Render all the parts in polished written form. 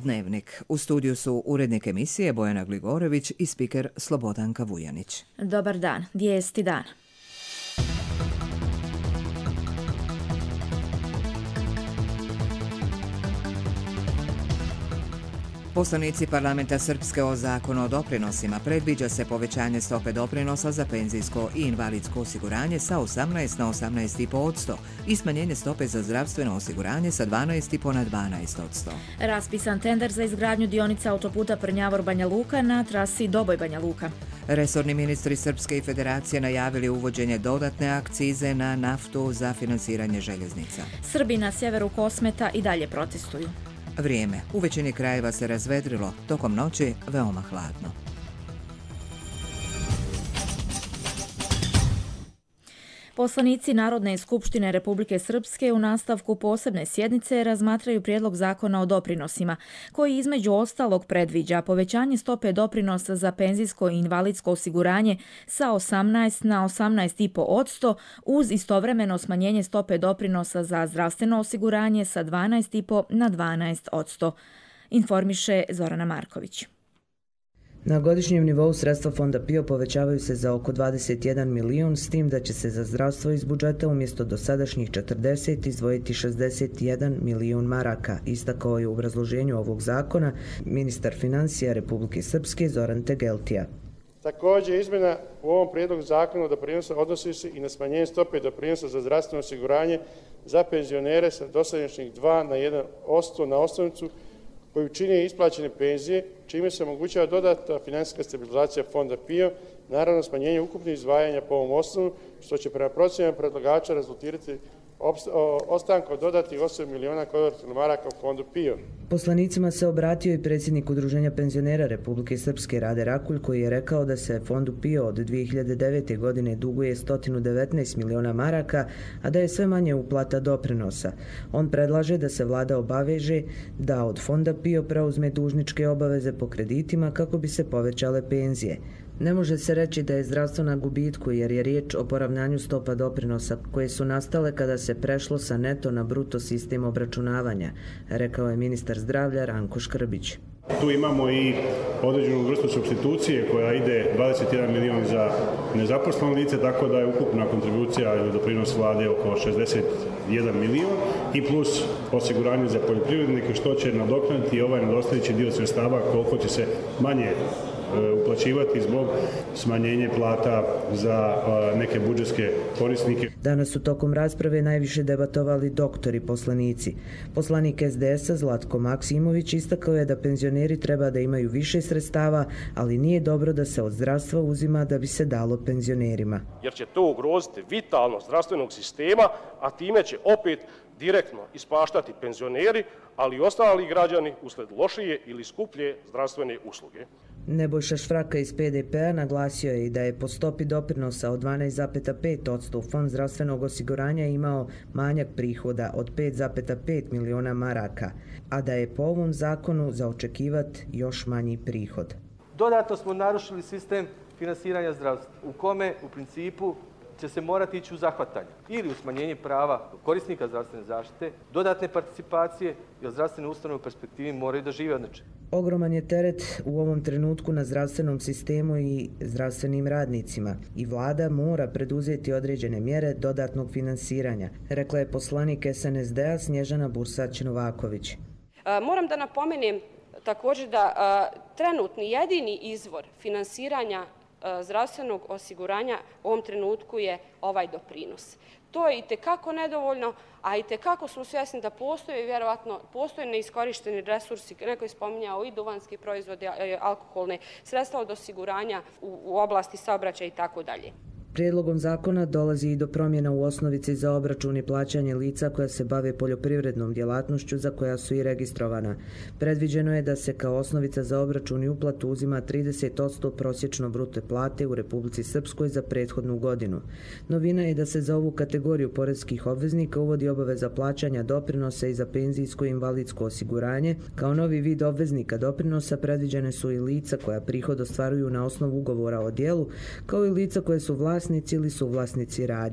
Dnevnik. U studiju su urednik emisije Bojana Gligorović i spiker Slobodanka Vujanić. Dobar dan, vijesti dana. Poslanici parlamenta Srpske o zakonu o doprinosima predviđa se povećanje stope doprinosa za penzijsko i invalidsko osiguranje sa 18 na 18,5% i smanjenje stope za zdravstveno osiguranje sa 12,5 na 12%. Raspisan tender za izgradnju dionica autoputa Prnjavor-Banja Luka na trasi Doboj-Banja Luka. Resorni ministri Srpske i Federacije najavili uvođenje dodatne akcize na naftu za finansiranje željeznica. Srbi na sjeveru Kosmeta i dalje protestuju. Vrijeme. U većini krajeva se razvedrilo, tokom noći veoma hladno. Poslanici Narodne skupštine Republike Srpske u nastavku posebne sjednice razmatraju prijedlog zakona o doprinosima, koji između ostalog predviđa povećanje stope doprinosa za penzijsko i invalidsko osiguranje sa 18 na 18,5% uz istovremeno smanjenje stope doprinosa za zdravstveno osiguranje sa 12,5 na 12%, informiše Zorana Marković. Na godišnjem nivou sredstva Fonda PIO povećavaju se za oko 21 milion, s tim da će se za zdravstvo iz budžeta umjesto dosadašnjih 40 izdvojiti 61 milion maraka, istakao je u obrazloženju ovog zakona ministar financija Republike Srpske Zoran Tegeltija. Također, izmjena u ovom prijedlogu zakona o doprinosu odnosi se i na smanjenje stope doprinosa za zdravstveno osiguranje za penzionere sa dosadašnjih 2 na 1% na osnovicu koju čine isplaćene penzije, čime se omogućava dodatna financijska stabilizacija Fonda PIO, naravno smanjenje ukupnih izdvajanja po ovom osnovu, što će prema procjenama predlagača rezultirati ostankom dodatnih 8 miliona kvadratnih maraka u Fondu PIO. Poslanicima se obratio i predsjednik Udruženja penzionera Republike Srpske Rade Rakulj, koji je rekao da se Fondu PIO od 2009. godine duguje 119 miliona maraka, a da je sve manje uplata doprinosa. On predlaže da se vlada obaveže da od Fonda PIO preuzme dužničke obaveze po kreditima kako bi se povećale penzije. Ne može se reći da je zdravstvo na gubitku jer je riječ o poravnanju stopa doprinosa koje su nastale kada se prešlo sa neto na bruto sistem obračunavanja, rekao je ministar zdravlja Ranko Škrbić. Tu imamo i određenu vrstu supstitucije koja ide 21 milion za nezaposleno lice, tako da je ukupna kontribucija ili doprinos vlade oko 61 milion i plus osiguranje za poljoprivrednike što će nadoknaditi ovaj nedostajući dio sredstava koliko će se manje uplaćivati zbog smanjenja plata za neke budžetske korisnike. Danas su tokom rasprave najviše debatovali doktori poslanici. Poslanik SDS-a Zlatko Maksimović istakao je da penzioneri treba da imaju više sredstava, ali nije dobro da se od zdravstva uzima da bi se dalo penzionerima. Jer će to ugroziti vitalnost zdravstvenog sistema, a time će opet direktno ispaštati penzioneri, ali i ostali građani usled lošije ili skuplje zdravstvene usluge. Nebojša Švraka iz PDP-a naglasio je i da je po stopi doprinosa od 12,5% u Fond zdravstvenog osiguranja imao manjak prihoda od 5,5 miliona maraka, a da je po ovom zakonu za očekivati još manji prihod. Dodatno smo narušili sistem finansiranja zdravstva, u kome u principu će se morati ići u zahvatanje ili u smanjenje prava korisnika zdravstvene zaštite, dodatne participacije, jer zdravstvene ustanove u perspektivi moraju da žive od nečega. Ogroman je teret u ovom trenutku na zdravstvenom sistemu i zdravstvenim radnicima i vlada mora preduzeti određene mjere dodatnog finansiranja, rekla je poslanik SNSD-a Snježana Bursać-Novaković. Moram da napomenem također da trenutni jedini izvor finansiranja zdravstvenog osiguranja u ovom trenutku je ovaj doprinos. To je itekako nedovoljno, a itekako smo svjesni da postoje neiskorišteni resursi, neko je spominjao i duvanski proizvodi, alkoholne sredstva od osiguranja u oblasti saobraćaja i tako dalje. Prijedlogom zakona dolazi i do promjena u osnovici za obračun i plaćanje lica koja se bave poljoprivrednom djelatnošću za koja su i registrovana. Predviđeno je da se kao osnovica za obračun i uplatu uzima 30% prosječno bruto plate u Republici Srpskoj za prethodnu godinu. Novina je da se za ovu kategoriju poreskih obveznika uvodi obaveza plaćanja doprinosa i za penzijsko i invalidsko osiguranje. Kao novi vid obveznika doprinosa predviđene su i lica koja prihod ostvaruju na osnovu ugovora o djelu, kao i lica koje su vlasnici ili suvlasnici radnji.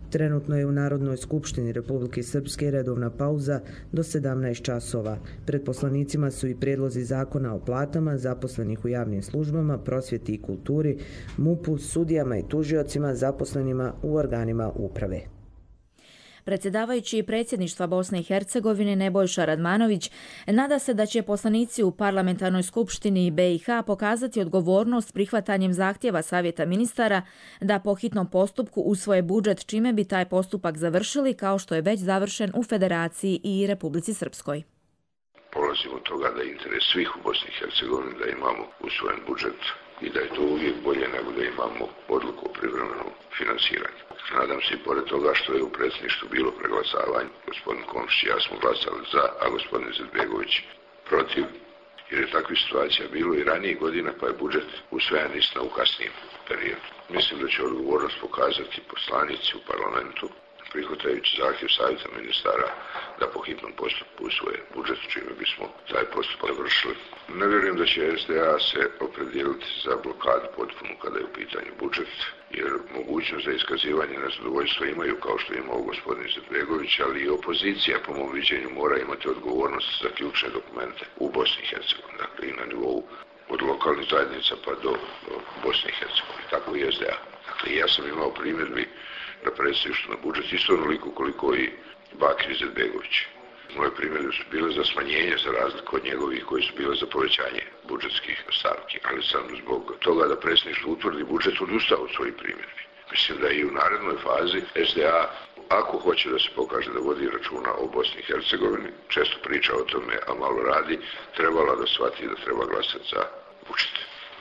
Trenutno je u Narodnoj skupštini Republike Srpske redovna pauza do 17 časova. Pred poslanicima su i prijedlozi zakona o platama zaposlenih u javnim službama, prosvjeti i kulturi, MUP-u, sudijama i tužiocima zaposlenima u organima uprave. Predsjedavajući predsjedništva Bosne i Hercegovine Nebojša Radmanović nada se da će poslanici u Parlamentarnoj skupštini BiH pokazati odgovornost prihvatanjem zahtjeva Savjeta ministara da po hitnom postupku usvoje budžet, čime bi taj postupak završili kao što je već završen u Federaciji i Republici Srpskoj. Polazimo od toga da je interes svih u Bosni i Hercegovini da imamo usvojen budžet i da je to uvijek bolje nego da imamo odluku o privremenom finansiranju. Nadam se i pored toga što je u predsjedništvu bilo preglasavanje, gospodin Komšić i ja smo glasali za, a gospodin Izetbegović protiv, jer je takvih situacija bilo i ranijih godina, pa je budžet usvojen isto u kasnijem periodu. Mislim da će odgovornost pokazati poslanici u parlamentu, prihvatajući zahtjev Savjeta ministara da po hitnom postupku usvoje budžet, čime bismo taj postupak završili. Ne vjerujem da će SDA se opredijeliti za blokadu potpunu kada je u pitanju budžet, jer mogućnost za iskazivanje nezadovoljstva imaju, kao što ima gospodin Izetbegović, ali i opozicija po mom viđenju mora imati odgovornost za ključne dokumente u Bosni i Hercegovini, dakle i na nivou od lokalnih zajednica pa do Bosne i Hercegovine, tako i SDA. Dakle, ja sam imao primjedbi na predsjedništvu na budžet isto onoliko koliko i Bakir Izetbegović. Moje primjedbe su bile za smanjenje za razliku od njegovih koji su bile za povećanje budžetskih stavki, ali sam zbog toga da predsjedništvo utvrdi budžet odustao od svojih primjedbi. Mislim da i u narednoj fazi SDA, ako hoće da se pokaže da vodi računa o Bosni i Hercegovini, često priča o tome, a malo radi, trebala da shvati da treba glasati za budžet.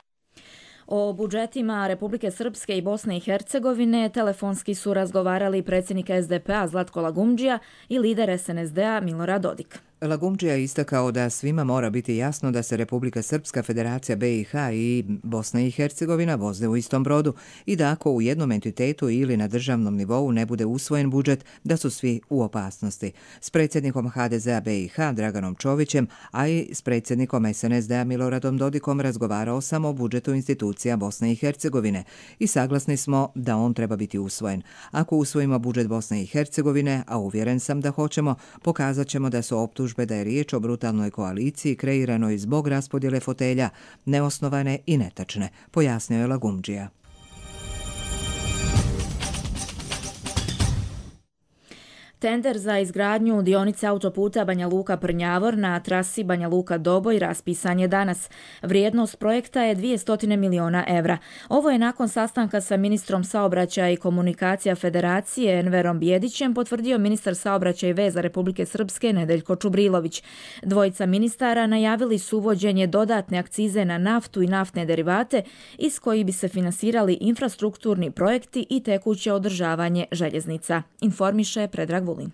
O budžetima Republike Srpske i Bosne i Hercegovine telefonski su razgovarali predsjednik SDP-a Zlatko Lagumdžija i lider SNSD-a Milorad Dodik. Lagumdžija je istakao da svima mora biti jasno da se Republika Srpska, Federacija BiH i Bosna i Hercegovina voze u istom brodu i da ako u jednom entitetu ili na državnom nivou ne bude usvojen budžet, da su svi u opasnosti. S predsjednikom HDZ-a BiH Draganom Čovićem, a i s predsjednikom SNSD-a Miloradom Dodikom razgovarao sam o budžetu institucija Bosne i Hercegovine i saglasni smo da on treba biti usvojen. Ako usvojimo budžet Bosne i Hercegovine, a uvjeren sam da hoćemo, pokazat ćemo da su optužbe da je riječ o brutalnoj koaliciji kreiranoj zbog raspodjele fotelja, neosnovane i netačne, pojasnio je Lagumdžija. Tender za izgradnju dionice autoputa Banja Luka-Prnjavor na trasi Banja Luka-Doboj raspisan je danas. Vrijednost projekta je 200 miliona evra. Ovo je nakon sastanka sa ministrom saobraćaja i komunikacija Federacije Enverom Bijedićem potvrdio ministar saobraćaja i veza Republike Srpske Nedeljko Čubrilović. Dvojica ministara najavili su uvođenje dodatne akcize na naftu i naftne derivate iz kojih bi se finansirali infrastrukturni projekti i tekuće održavanje željeznica. Informiše Predrag Vulin.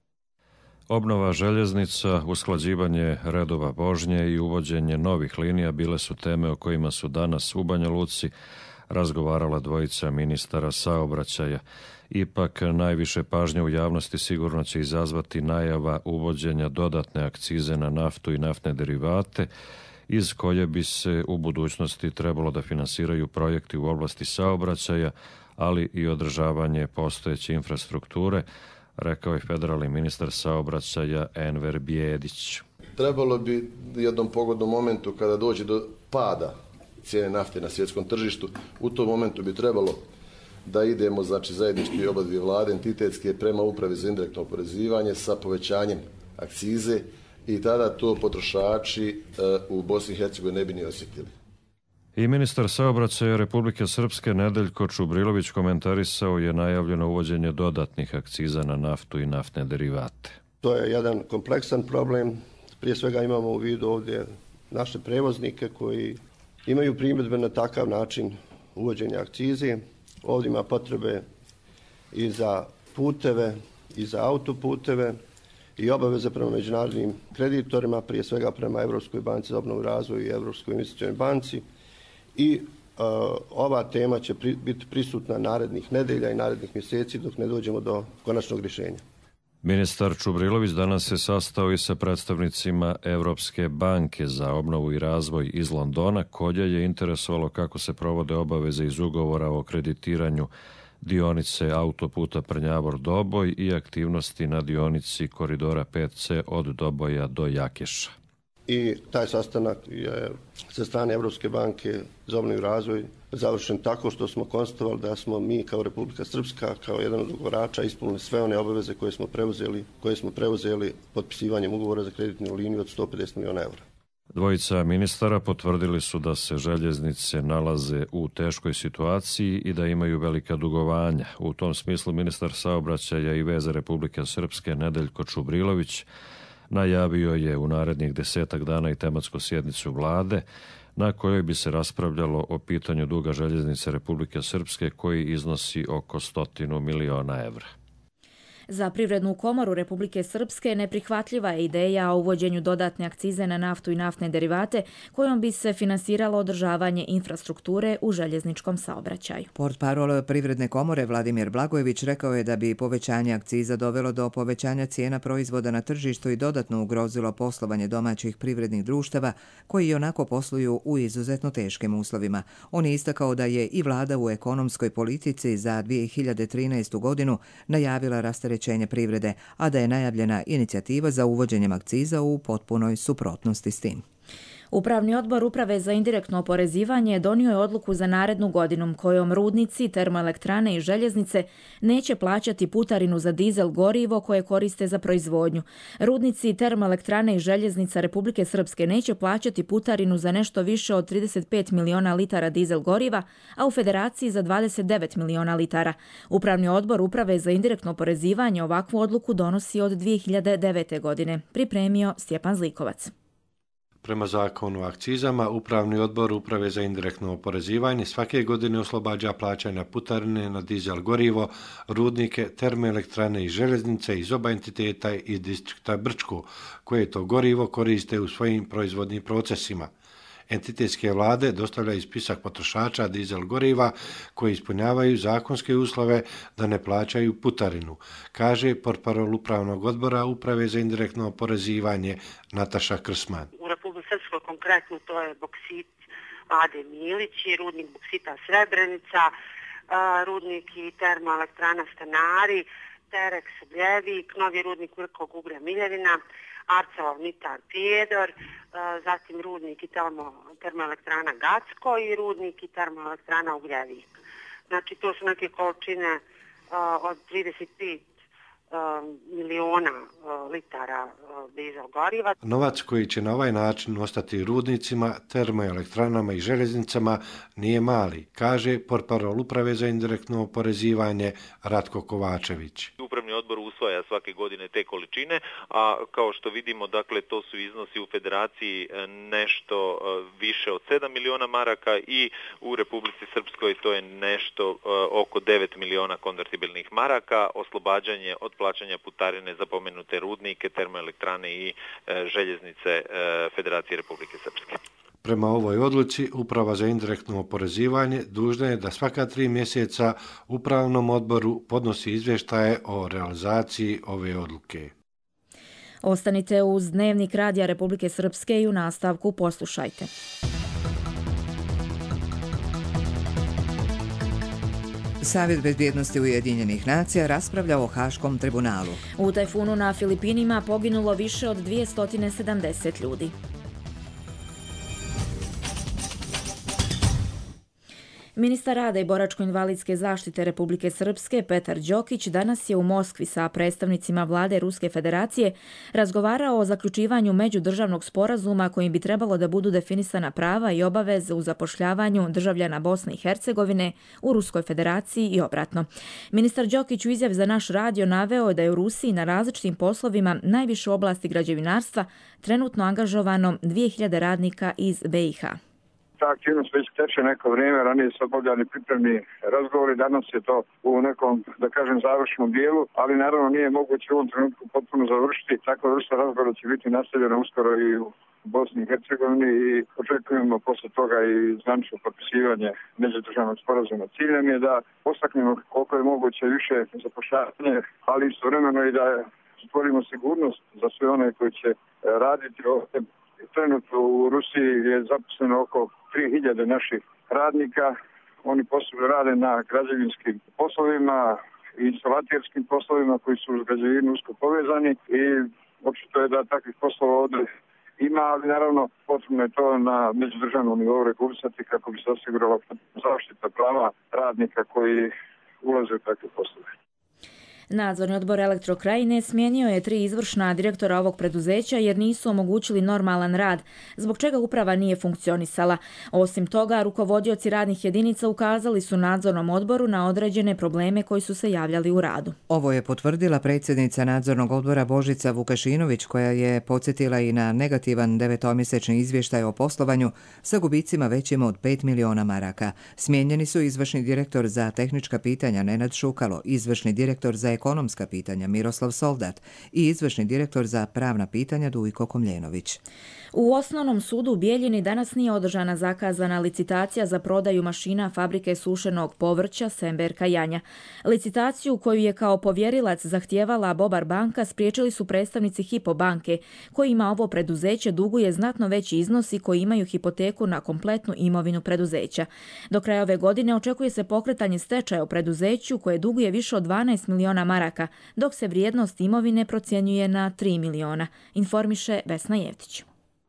Obnova željeznica, usklađivanje redova vožnje i uvođenje novih linija bile su teme o kojima su danas u Banja Luci razgovarala dvojica ministara saobraćaja. Ipak najviše pažnje u javnosti sigurno će izazvati najava uvođenja dodatne akcize na naftu i naftne derivate, iz koje bi se u budućnosti trebalo da finansiraju projekti u oblasti saobraćaja, ali i održavanje postojeće infrastrukture, rekao je federalni ministar saobraćaja Enver Bijedić. Trebalo bi u jednom pogodnom momentu kada dođe do pada cijene nafte na svjetskom tržištu, u tom momentu bi trebalo da idemo, znači zajednički oba dvije vlade entitetske prema upravi za indirektno oporezivanje sa povećanjem akcize i tada to potrošači u Bosni i Hercegovini ne bi ni osjetili. I ministar saobraćaja Republike Srpske Nedeljko Čubrilović komentarisao je najavljeno uvođenje dodatnih akciza na naftu i naftne derivate. To je jedan kompleksan problem. Prije svega imamo u vidu ovdje naše prevoznike koji imaju primjedbe na takav način uvođenja akcize. Ovdje ima potrebe i za puteve i za autoputeve i obaveze prema međunarodnim kreditorima, prije svega prema Europskoj banci za obnovu i razvoj i Europskoj investicionoj banci. I ova tema će biti prisutna narednih nedelja i narednih mjeseci dok ne dođemo do konačnog rješenja. Ministar Čubrilović danas se sastao i sa predstavnicima Europske banke za obnovu i razvoj iz Londona, koje je interesovalo kako se provode obaveze iz ugovora o kreditiranju dionice autoputa Prnjavor-Doboj i aktivnosti na dionici koridora 5C od Doboja do Jakeša. I taj sastanak je sa strane Europske banke za obnovu i razvoj završen tako što smo konstatovali da smo mi kao Republika Srpska, kao jedan od ugovarača, ispunili sve one obaveze koje smo preuzeli potpisivanjem ugovora za kreditnu liniju od 150 miliona eura. Dvojica ministara potvrdili su da se željeznice nalaze u teškoj situaciji i da imaju velika dugovanja. U tom smislu ministar saobraćaja i veza Republike Srpske Nedeljko Čubrilović najavio je u narednih 10 dana i tematsku sjednicu vlade na kojoj bi se raspravljalo o pitanju duga željeznice Republike Srpske koji iznosi oko 100 miliona evra. Za Privrednu komoru Republike Srpske neprihvatljiva je ideja o uvođenju dodatne akcize na naftu i naftne derivate kojom bi se finansiralo održavanje infrastrukture u željezničkom saobraćaju. Portparol Privredne komore Vladimir Blagojević rekao je da bi povećanje akciza dovelo do povećanja cijena proizvoda na tržištu i dodatno ugrozilo poslovanje domaćih privrednih društava koji i onako posluju u izuzetno teškim uslovima. On je istakao da je i vlada u ekonomskoj politici za 2013. godinu najavila rasterećenje privrede, a da je najavljena inicijativa za uvođenjem akciza u potpunoj suprotnosti s tim. Upravni odbor Uprave za indirektno oporezivanje donio je odluku za narednu godinu kojom rudnici, termoelektrane i željeznice neće plaćati putarinu za dizel gorivo koje koriste za proizvodnju. Rudnici, termoelektrane i željeznica Republike Srpske neće plaćati putarinu za nešto više od 35 miliona litara dizel goriva, a u Federaciji za 29 miliona litara. Upravni odbor Uprave za indirektno oporezivanje ovakvu odluku donosi od 2009. godine. Pripremio Stjepan Zlikovac. Prema zakonu o akcizama, Upravni odbor Uprave za indirektno oporezivanje svake godine oslobađa plaćanja putarine na dizel gorivo, rudnike, termoelektrane i željeznice iz oba entiteta iz distrikta Brčko, koje to gorivo koriste u svojim proizvodnim procesima. Entitetske vlade dostavljaju spisak potrošača dizel goriva koji ispunjavaju zakonske uslove da ne plaćaju putarinu, kaže portparol Upravnog odbora Uprave za indirektno oporezivanje Nataša Krsman. U Republike Srpskoj konkretno to je boksit Ade Milić i rudnik boksita Srebrenica, rudnik i termoelektrana Stanari, Terek Subljevik, novi rudnik Vrkog uglja Miljevina, Arcelov Nitar Prijedor, zatim rudnik i termoelektrana Gacko i rudnik i termoelektrana Ugljevik. Znači to su neke količine od 35 miliona litara dizel goriva. Novac koji će na ovaj način ostati rudnicima, termoelektranama i željeznicama nije mali, kaže portparol Uprave za indirektno oporezivanje Ratko Kovačević. Upravni odbor usvaja svake godine te količine, a kao što vidimo, dakle, to su iznosi u Federaciji nešto više od 7 miliona maraka i u Republici Srpskoj to je nešto oko 9 miliona konvertibilnih maraka, oslobađanje od plaćanja putarine za pomenute rudnike, termoelektrane i željeznice Federacije Republike Srpske. Prema ovoj odluci, Uprava za indirektno oporezivanje dužna je da svaka 3 mjeseca Upravnom odboru podnosi izvještaje o realizaciji ove odluke. Ostanite uz Dnevnik Radija Republike Srpske i u nastavku poslušajte. Savjet bezbjednosti Ujedinjenih nacija raspravlja o Haškom tribunalu. U tajfunu na Filipinima poginulo više od 270 ljudi. Ministar rada i boračko-invalidske zaštite Republike Srpske Petar Đokić danas je u Moskvi sa predstavnicima vlade Ruske federacije razgovarao o zaključivanju međudržavnog sporazuma kojim bi trebalo da budu definisana prava i obaveze u zapošljavanju državljana Bosne i Hercegovine u Ruskoj federaciji i obratno. Ministar Đokić u izjavi za naš radio naveo je da je u Rusiji na različitim poslovima najviše u oblasti građevinarstva trenutno angažovano 2000 radnika iz BiH. Ta aktivnost već teče neko vrijeme, ranije su obavljani pripremni razgovori, danas je to u nekom, da kažem, završnom dijelu, ali naravno nije moguće u ovom trenutku potpuno završiti. Takva vrsta razgovora će biti nastavljena uskoro i u Bosni i Hercegovini i očekujemo posle toga i zvanično potpisivanje međudržavnog sporazuma. Cilj nam je da postaknemo koliko je moguće više zapošljavanje, ali istovremeno i da stvorimo sigurnost za sve one koji će raditi ovdje. Trenutno u Rusiji je zaposleno oko 3000 naših radnika oni posebno rade na građevinskim poslovima i instalatirskim poslovima koji su uz građevinu usko povezani i očito je da takvih poslova ovdje ima, ali naravno potrebno je to na međudržavnom nivou regulisati kako bi se osigurala zaštita prava radnika koji ulaze u takve poslove. Nadzorni odbor Elektrokrajine smijenio je 3 izvršna direktora ovog preduzeća jer nisu omogućili normalan rad, zbog čega uprava nije funkcionisala. Osim toga, rukovodioci radnih jedinica ukazali su nadzornom odboru na određene probleme koji su se javljali u radu. Ovo je potvrdila predsjednica nadzornog odbora Božica Vukašinović, koja je podsjetila i na negativan 9-mjesečni izvještaj o poslovanju sa gubicima većim od 5 miliona maraka. Smijenjeni su izvršni direktor za tehnička pitanja Nenad Šukalo, izvršni direktor za ekonomska pitanja Miroslav Soldat i izvršni direktor za pravna pitanja Dujko Komljenović. U Osnovnom sudu u Bijeljini danas nije održana zakazana licitacija za prodaju mašina fabrike sušenog povrća Semberka Janja. Licitaciju koju je kao povjerilac zahtijevala Bobar banka spriječili su predstavnici Hypo banke, kojima ovo preduzeće duguje znatno veći iznos i koji imaju hipoteku na kompletnu imovinu preduzeća. Do kraja ove godine očekuje se pokretanje stečaja u preduzeću koje duguje više od 12 miliona maraka, dok se vrijednost imovine procjenjuje na 3 miliona, informiše Vesna Jevtić.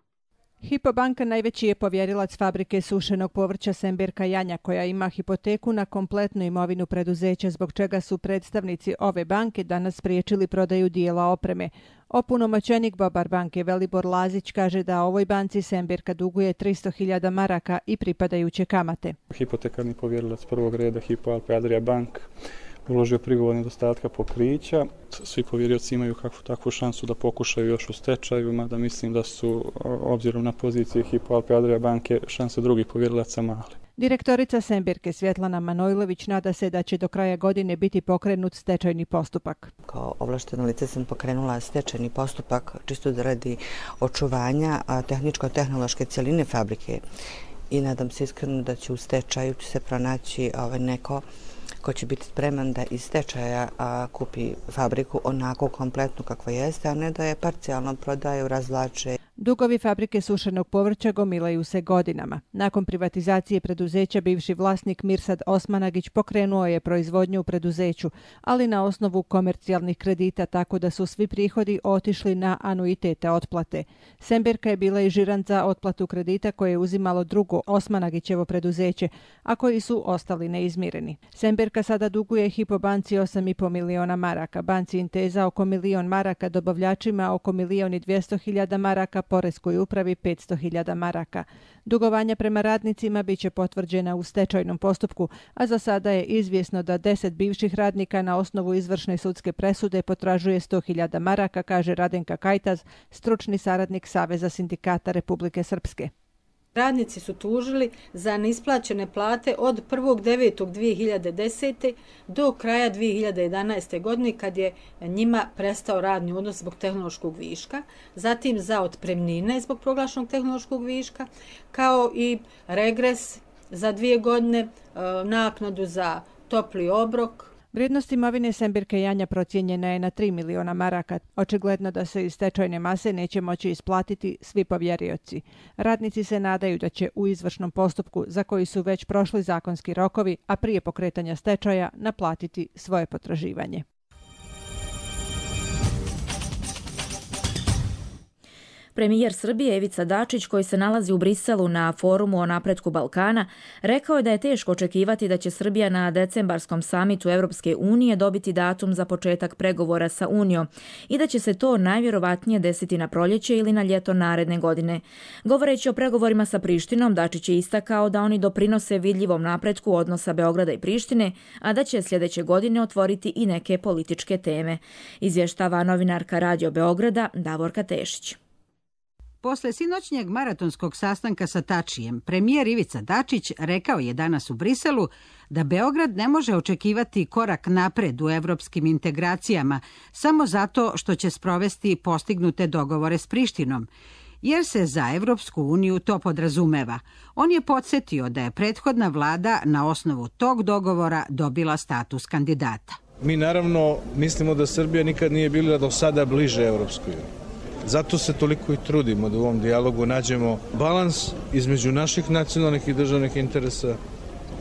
Hypo banka najveći je povjerilac fabrike sušenog povrća Semberka Janja, koja ima hipoteku na kompletnu imovinu preduzeća, zbog čega su predstavnici ove banke danas spriječili prodaju dijela opreme. Opunomoćenik Bobar banke Velibor Lazić kaže da ovoj banci Semberka duguje 300.000 maraka i pripadajuće kamate. Hipotekarni povjerilac prvog reda Hypo Alpe Adria Bank uložio prigovor nedostatka pokrića. Svi povjerioci imaju kakvu takvu šansu da pokušaju još u stečaju, mada mislim da su, obzirom na pozicije Hypo Alpe Adria banke, šanse drugih povjerilaca male. Direktorica Semberke Svjetlana Manojlović nada se da će do kraja godine biti pokrenut stečajni postupak. Kao ovlašteno lice sam pokrenula stečajni postupak čisto da radi očuvanja tehničko-tehnološke cjeline fabrike i nadam se iskreno da će u stečaju se pronaći neko ko će biti spreman da iz stečaja kupi fabriku onako kompletnu kakva jeste, a ne da je parcijalno prodaju, razvlače. Dugovi fabrike sušenog povrća gomilaju se godinama. Nakon privatizacije preduzeća bivši vlasnik Mirsad Osmanagić pokrenuo je proizvodnju u preduzeću, ali na osnovu komercijalnih kredita, tako da su svi prihodi otišli na anuitete otplate. Semberka je bila i žirant za otplatu kredita koje je uzimalo drugo Osmanagićevo preduzeće, a koji su ostali neizmireni. Semberka sada duguje Hypo banci 8,5 miliona maraka, banci Inteza oko 1 milion maraka, dobavljačima oko 1.200.000 maraka, poreskoj upravi 500.000 maraka. Dugovanja prema radnicima biće potvrđena u stečajnom postupku, a za sada je izvjesno da 10 bivših radnika na osnovu izvršne sudske presude potražuje 100.000 maraka, kaže Radenka Kajtaz, stručni saradnik Saveza sindikata Republike Srpske. Radnici su tužili za neisplaćene plate od 1.9.2010. do kraja 2011. godine kad je njima prestao radni odnos zbog tehnološkog viška, zatim za otpremnine zbog proglašenog tehnološkog viška, kao i regres za 2 godine, naknadu za topli obrok. Vrijednost imovine Semberke Janja procijenjena je na 3 miliona maraka. Očigledno da se iz stečajne mase neće moći isplatiti svi povjerioci. Radnici se nadaju da će u izvršnom postupku, za koji su već prošli zakonski rokovi, a prije pokretanja stečaja, naplatiti svoje potraživanje. Premijer Srbije Ivica Dačić, koji se nalazi u Briselu na forumu o napretku Balkana, rekao je da je teško očekivati da će Srbija na decembarskom samitu Europske unije dobiti datum za početak pregovora sa Unijom i da će se to najvjerovatnije desiti na proljeće ili na ljeto naredne godine. Govoreći o pregovorima sa Prištinom, Dačić je istakao da oni doprinose vidljivom napretku odnosa Beograda i Prištine, a da će sljedeće godine otvoriti i neke političke teme. Izvještava novinarka Radio Beograda Davorka Tešić. Posle sinoćnjeg maratonskog sastanka sa Tačijem, premijer Ivica Dačić rekao je danas u Briselu da Beograd ne može očekivati korak napred u evropskim integracijama samo zato što će sprovesti postignute dogovore s Prištinom, jer se za Evropsku uniju to podrazumeva. On je podsjetio da je prethodna vlada na osnovu tog dogovora dobila status kandidata. Mi naravno mislimo da Srbija nikad nije bila do sada bliže Evropskoj uniji. Zato se toliko i trudimo da u ovom dijalogu nađemo balans između naših nacionalnih i državnih interesa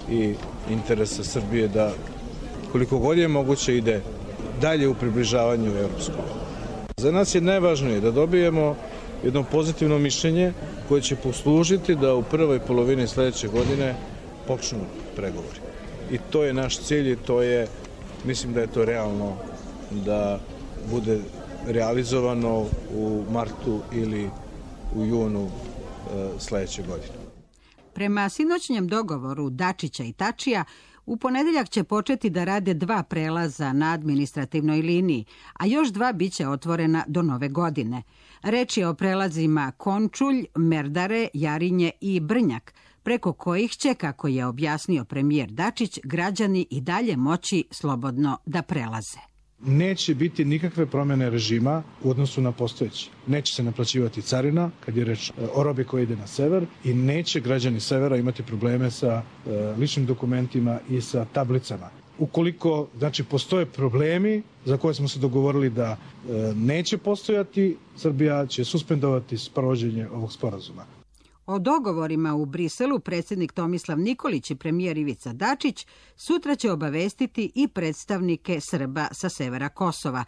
i interesa Srbije da koliko god je moguće ide dalje u približavanju Evropskoj uniji. Za nas je najvažnije da dobijemo jedno pozitivno mišljenje koje će poslužiti da u prvoj polovini sledeće godine počnu pregovori. I to je naš cilj i mislim da je to realno da bude realizovano u martu ili u junu sledeće godine. Prema sinoćnjem dogovoru Dačića i Tačija, u ponedeljak će početi da rade 2 prelaza na administrativnoj liniji, a još 2 biće otvorena do nove godine. Reč je o prelazima Končulj, Merdare, Jarinje i Brnjak, preko kojih će, kako je objasnio premijer Dačić, građani i dalje moći slobodno da prelaze. Neće biti nikakve promjene režima u odnosu na postojeći. Neće se naplaćivati carina kad je reč o robi koja ide na sever i neće građani severa imati probleme sa ličnim dokumentima i sa tablicama. Ukoliko postoje problemi za koje smo se dogovorili da neće postojati, Srbija će suspendovati sprovođenje ovog sporazuma. O dogovorima u Briselu predsjednik Tomislav Nikolić i premijer Ivica Dačić sutra će obavestiti i predstavnike Srba sa severa Kosova.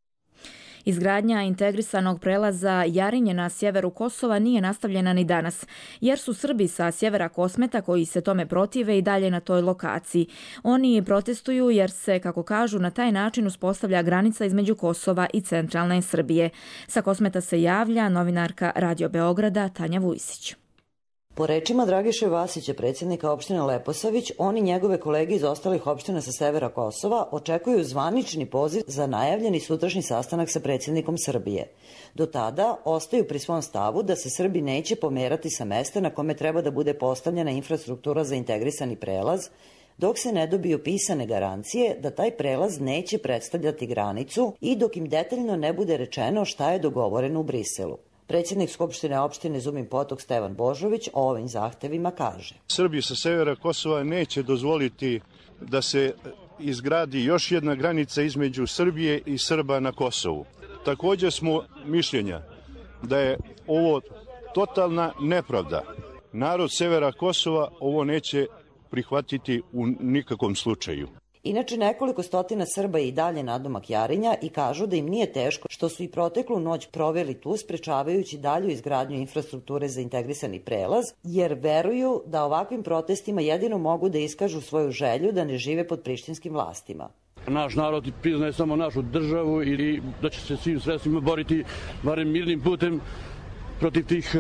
Izgradnja integrisanog prelaza Jarinje na sjeveru Kosova nije nastavljena ni danas, jer su Srbi sa sjevera Kosmeta koji se tome protive i dalje na toj lokaciji. Oni protestuju jer se, kako kažu, na taj način uspostavlja granica između Kosova i centralne Srbije. Sa Kosmeta se javlja novinarka Radio Beograda Tanja Vujsić. Po rečima Dragiše Vasića, predsjednika opštine Leposavić, on i njegove kolege iz ostalih opština sa severa Kosova očekuju zvanični poziv za najavljeni sutrašnji sastanak sa predsjednikom Srbije. Do tada ostaju pri svom stavu da se Srbi neće pomerati sa mesta na kome treba da bude postavljena infrastruktura za integrisani prelaz, dok se ne dobiju pisane garancije da taj prelaz neće predstavljati granicu i dok im detaljno ne bude rečeno šta je dogovoreno u Briselu. Predsjednik Skupštine opštine Zumin Potok Stevan Božović o ovim zahtevima kaže. Srbi sa severa Kosova neće dozvoliti da se izgradi još jedna granica između Srbije i Srba na Kosovu. Također smo mišljenja da je ovo totalna nepravda. Narod severa Kosova ovo neće prihvatiti u nikakvom slučaju. Inače, nekoliko stotina Srba je i dalje nadomak Jarinja i kažu da im nije teško što su i proteklu noć proveli tu sprečavajući dalju izgradnju infrastrukture za integrisani prelaz, jer veruju da ovakvim protestima jedino mogu da iskažu svoju želju da ne žive pod prištinskim vlastima. Naš narod priznaje samo našu državu i da će se svim sredstvima boriti barem mirnim putem protiv tih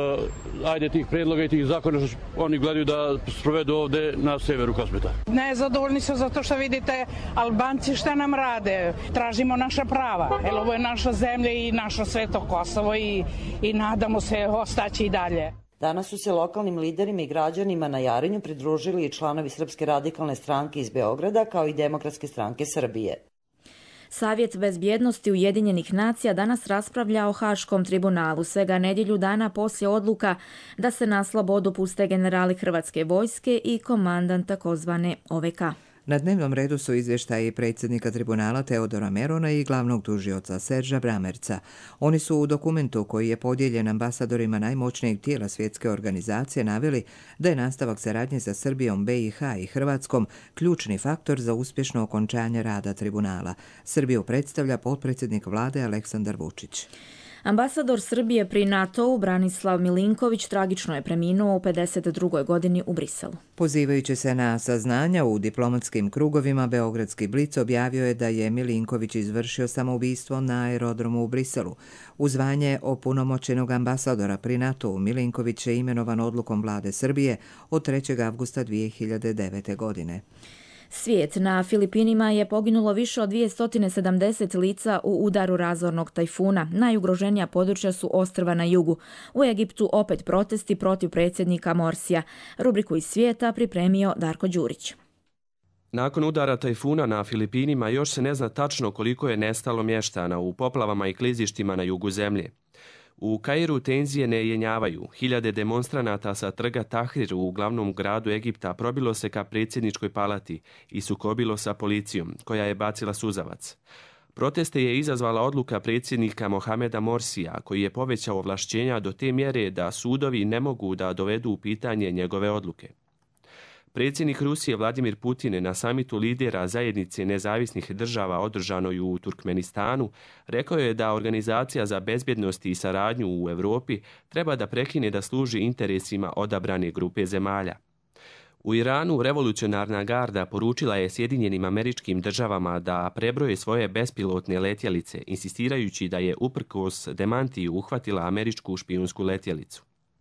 predloga i tih zakona što oni gledaju da sprovedu ovde na severu Kosmeta. Nezadovoljni su zato što vidite Albanci šta nam rade. Tražimo naša prava. Jer ovo je naša zemlja i naše sveto Kosovo i nadamo se ostaći i dalje. Danas su se lokalnim liderima i građanima na Jarinju pridružili i članovi Srpske radikalne stranke iz Beograda kao i Demokratske stranke Srbije. Savjet bezbjednosti Ujedinjenih nacija danas raspravlja o Haškom tribunalu svega nedjelju dana poslije odluka da se na slobodu puste generali Hrvatske vojske i komandant takozvane OVK. Na dnevnom redu su izvještaji predsjednika tribunala Teodora Merona i glavnog tužioca Serža Bramerca. Oni su u dokumentu koji je podijeljen ambasadorima najmoćnijeg tijela svjetske organizacije naveli da je nastavak saradnje sa Srbijom, BiH i Hrvatskom ključni faktor za uspješno okončanje rada tribunala. Srbiju predstavlja potpredsjednik vlade Aleksandar Vučić. Ambasador Srbije pri NATO-u Branislav Milinković tragično je preminuo u 52. godini u Briselu. Pozivajući se na saznanja u diplomatskim krugovima, Beogradski Blic objavio je da je Milinković izvršio samoubistvo na aerodromu u Briselu. U zvanje opunomoćenog ambasadora pri NATO-u Milinković je imenovan odlukom vlade Srbije od 3. avgusta 2009. godine. Svijet. Na Filipinima je poginulo više od 270 lica u udaru razornog tajfuna. Najugroženija područja su ostrva na jugu. U Egiptu opet protesti protiv predsjednika Morsija. Rubriku iz svijeta pripremio Darko Đurić. Nakon udara tajfuna na Filipinima još se ne zna tačno koliko je nestalo mještana u poplavama i klizištima na jugu zemlje. U Kairu tenzije ne jenjavaju. Hiljade demonstranata sa trga Tahrir u glavnom gradu Egipta probilo se ka predsjedničkoj palati i sukobilo sa policijom, koja je bacila suzavac. Proteste je izazvala odluka predsjednika Mohameda Morsija, koji je povećao ovlašćenja do te mjere da sudovi ne mogu da dovedu u pitanje njegove odluke. Predsjednik Rusije Vladimir Putin na samitu lidera zajednice nezavisnih država održanoj u Turkmenistanu rekao je da Organizacija za bezbjednost i saradnju u Europi treba da prekine da služi interesima odabrane grupe zemalja. U Iranu revolucionarna garda poručila je Sjedinjenim Američkim Državama da prebroje svoje bespilotne letjelice, insistirajući da je uprkos demantiju uhvatila američku špijunsku letjelicu.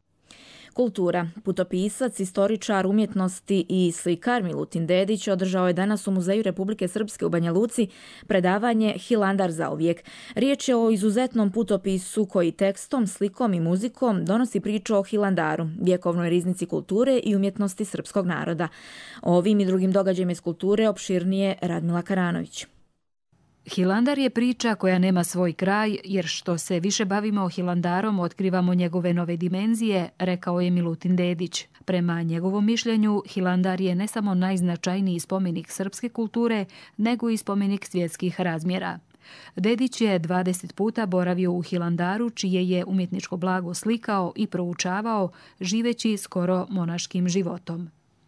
Kultura. Putopisac, istoričar umjetnosti i slikar Milutin Dedić održao je danas u Muzeju Republike Srpske u Banja Luci predavanje Hilandar zauvijek. Riječ je o izuzetnom putopisu koji tekstom, slikom i muzikom donosi priču o Hilandaru, vjekovnoj riznici kulture i umjetnosti srpskog naroda. O ovim i drugim događajima iz kulture opširnije Radmila Karanović. Hilandar je priča koja nema svoj kraj, jer što se više bavimo Hilandarom, otkrivamo njegove nove dimenzije, rekao je Milutin Dedić. Prema njegovom mišljenju, Hilandar je ne samo najznačajniji spomenik srpske kulture, nego i spomenik svjetskih razmjera. Dedić je 20 puta boravio u Hilandaru, čije je umjetničko blago slikao i proučavao, živeći skoro monaškim životom.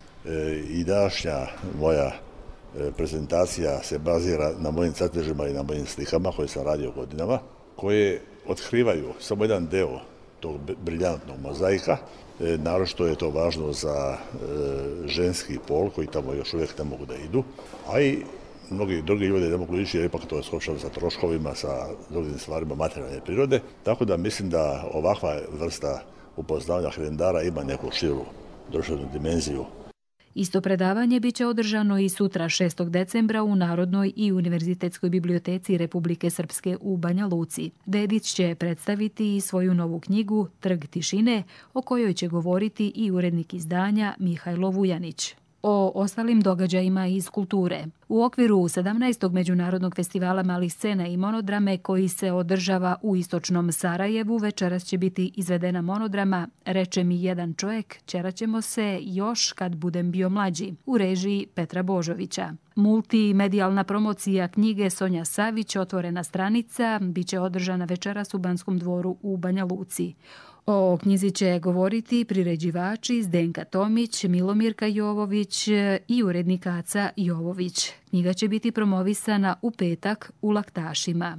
I današnja moja prezentacija se bazira na mojim crtežima i na mojim slikama koje sam radio godinama, koje otkrivaju samo jedan deo tog briljantnog mozaika. Naročito je to važno za ženski pol koji tamo još uvijek ne mogu da idu, a i mnogi drugi ljudi ne mogu ići jer ipak to je skopčano sa troškovima, sa drugim stvarima materijalne prirode. Tako da mislim da ovakva vrsta upoznavanja Hilandara ima neku širu društvenu dimenziju. Isto predavanje biće održano i sutra 6. decembra u Narodnoj i Univerzitetskoj biblioteci Republike Srpske u Banja Luci. Dedić će predstaviti i svoju novu knjigu Trg tišine, o kojoj će govoriti i urednik izdanja Mihajlo Vujanić. O ostalim događajima iz kulture. U okviru 17. Međunarodnog festivala malih scena i monodrame koji se održava u istočnom Sarajevu, večeras će biti izvedena monodrama Reče mi jedan čovjek, ćeraćemo se još kad budem bio mlađi, u režiji Petra Božovića. Multimedijalna promocija knjige Sonja Savić, Otvorena stranica, biće održana večeras u Banskom dvoru u Banja Luci. O knjizi će govoriti priređivači Zdenka Tomić, Milomirka Jovović i urednik Aca Jovović. Knjiga će biti promovisana u petak u Laktašima.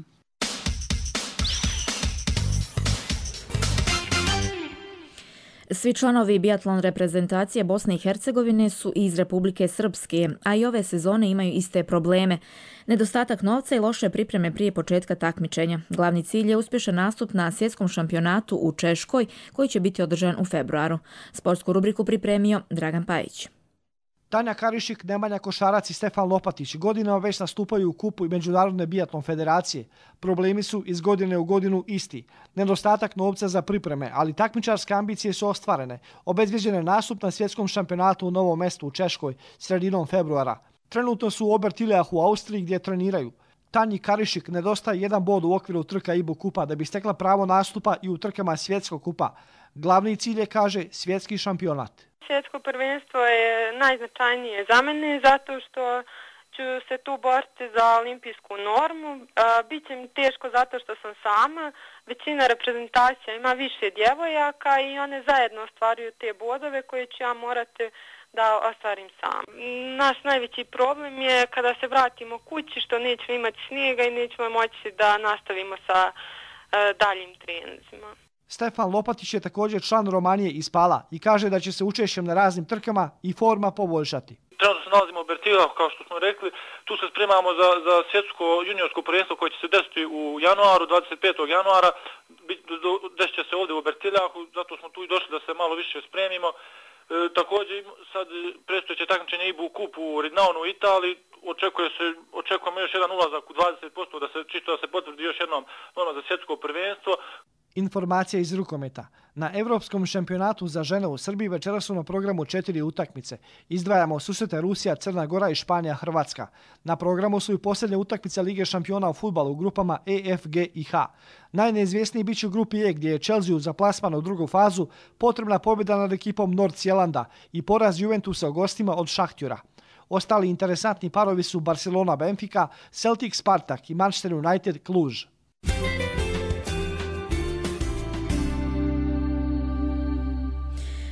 Svi članovi biatlon reprezentacije Bosne i Hercegovine su iz Republike Srpske, a i ove sezone imaju iste probleme. Nedostatak novca i loše pripreme prije početka takmičenja. Glavni cilj je uspješan nastup na svjetskom šampionatu u Češkoj, koji će biti održan u februaru. Sportsku rubriku pripremio Dragan Pajić. Tanja Karišik, Nemanja Košarac i Stefan Lopatić godinama već nastupaju u kupu Međunarodne biatlon federacije. Problemi su iz godine u godinu isti. Nedostatak novca za pripreme, ali takmičarske ambicije su ostvarene. Obezvjeđen je nastup na svjetskom šampionatu u Novom Mestu u Češkoj sredinom februara. Trenutno su u Obertileahu u Austriji gdje treniraju. Tanji Karišik nedostaje jedan bod u okviru trka IBU kupa da bi stekla pravo nastupa i u trkama svjetskog kupa. Glavni cilj je, kaže, svjetski šampionat. Svjetsko prvenstvo je najznačajnije za mene zato što ću se tu boriti za olimpijsku normu. Biće mi teško zato što sam sama. Većina reprezentacija ima više djevojaka i one zajedno ostvaruju te bodove koje ću ja morati da ostvarim sam. Naš najveći problem je kada se vratimo kući što nećemo imati snijega i nećemo moći da nastavimo sa daljim treninzima. Stefan Lopatić je također član Romanije iz Pala i kaže da će se učešćem na raznim trkama i forma poboljšati. Trenutno se nalazimo u Bertilahu, kao što smo rekli, tu se spremamo za svjetsko juniorsko prvenstvo koje će se desiti u januaru, 25. januara, desit će se ovdje u Bertilahu, zato smo tu i došli da se malo više spremimo. Također sad predstojeće takmičenje IBU kup u Ridnaunu u Italiji, očekujemo još jedan ulazak u 20% da se potvrdi još jednom norma za svjetsko prvenstvo. Informacija iz rukometa. Na Evropskom šampionatu za žene u Srbiji večera su na programu 4 utakmice. Izdvajamo susrete Rusija, Crna Gora i Španija, Hrvatska. Na programu su i posljednje utakmice Lige šampiona u fudbalu u grupama E, F, G i H. Najneizvjesniji bit će u grupi E gdje je Chelsea za plasman u drugu fazu potrebna pobjeda nad ekipom Nordsjelanda i poraz Juventusa u gostima od Šahtjura. Ostali interesantni parovi su Barcelona Benfica, Celtic Spartak i Manchester United Cluj.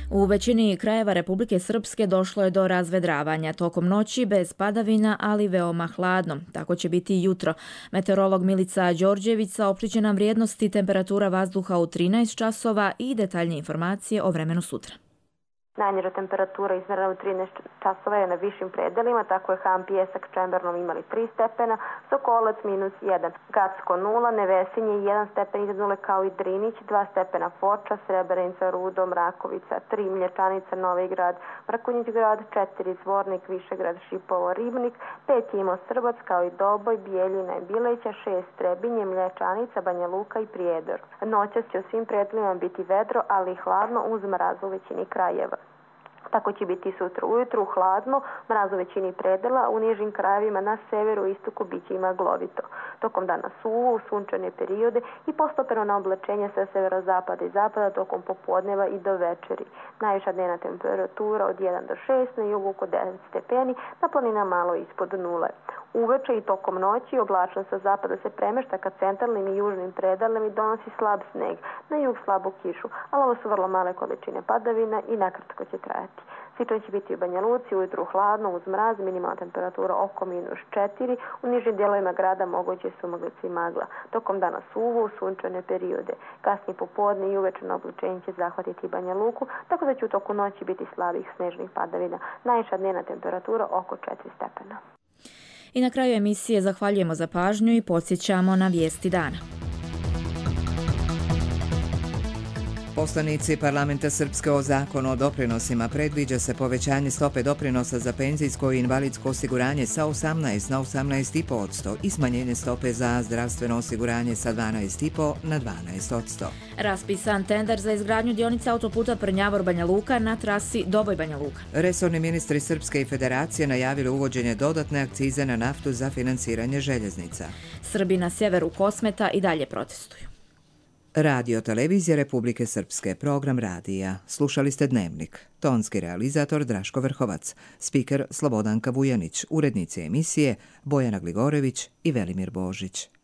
U većini krajeva Republike Srpske došlo je do razvedravanja tokom noći bez padavina, ali veoma hladno. Tako će biti i jutro. Meteorolog Milica Đorđević saopštit će nam vrijednosti temperatura vazduha u 13 časova i detaljnije informacije o vremenu sutra. Najniža temperatura izmjerena u 13 časova je na višim predelima, tako je Han, Pijesak, Čembernom imali 3 stepena, Sokolac -1, Gacko 0, Nevesinje 1 stepen iznad nule kao i Drinić, 2 stepena Foča, Srebrenica, Rudo, Mrakovica 3, Mlječanica, Novi Grad, Mrakonjić Grad 4, Zvornik, Višegrad, Šipovo, Ribnik, 5 imao Srbac kao i Doboj, Bijeljina i Bileća, 6 Trebinje, Mlječanica, Banja Luka i Prijedor. Noćas će u svim predelima biti vedro, ali i hladno uz mraz u većini krajeva. Tako će biti sutra ujutru hladno, mraz u većini predela, u nižim krajevima na severu i istoku bit će i maglovito. Tokom dana suvo, sunčane periode i postepeno na oblačenje sa severozapada i zapada tokom popodneva i do večeri. Najviša dnevna temperatura od 1 do 6, na jugu oko 10 stepeni, na planinama malo ispod nule. Uveče i tokom noći oblačnost sa zapada se premešta ka centralnim i južnim predalima i donosi slab sneg, na jug slabu kišu, ali ovo su vrlo male količine padavina i nakratko će trajati. Slično će biti u Banja Luci, ujutru hladno uz mraz, minimalna temperatura oko -4, u nižim dijelovima grada moguće su maglice i magla. Tokom dana suvo, sunčane periode. Kasnije popodne i uvečerno oblačenje će zahvatiti Banja Luku, tako da će u toku noći biti slabih snežnih padavina. Najviša dnevna temperatura oko 4 stepena. I na kraju emisije zahvaljujemo za pažnju i podsjećamo na vijesti dana. Poslanici parlamenta Srpske o zakonu o doprinosima predviđa se povećanje stope doprinosa za penzijsko i invalidsko osiguranje sa 18 na 18,5% i smanjenje stope za zdravstveno osiguranje sa 12,5 na 12%. Raspisan tender za izgradnju dionica autoputa Prnjavor-Banja Luka na trasi Doboj-Banja Luka. Resorni ministri Srpske i Federacije najavili uvođenje dodatne akcize na naftu za finansiranje željeznica. Srbi na sjeveru Kosmeta i dalje protestuju. Radio Televizija Republike Srpske, program radija. Slušali ste Dnevnik. Tonski realizator Draško Vrhovac, spiker Slobodanka Vujanić, urednici emisije Bojana Gligorević i Velimir Božić.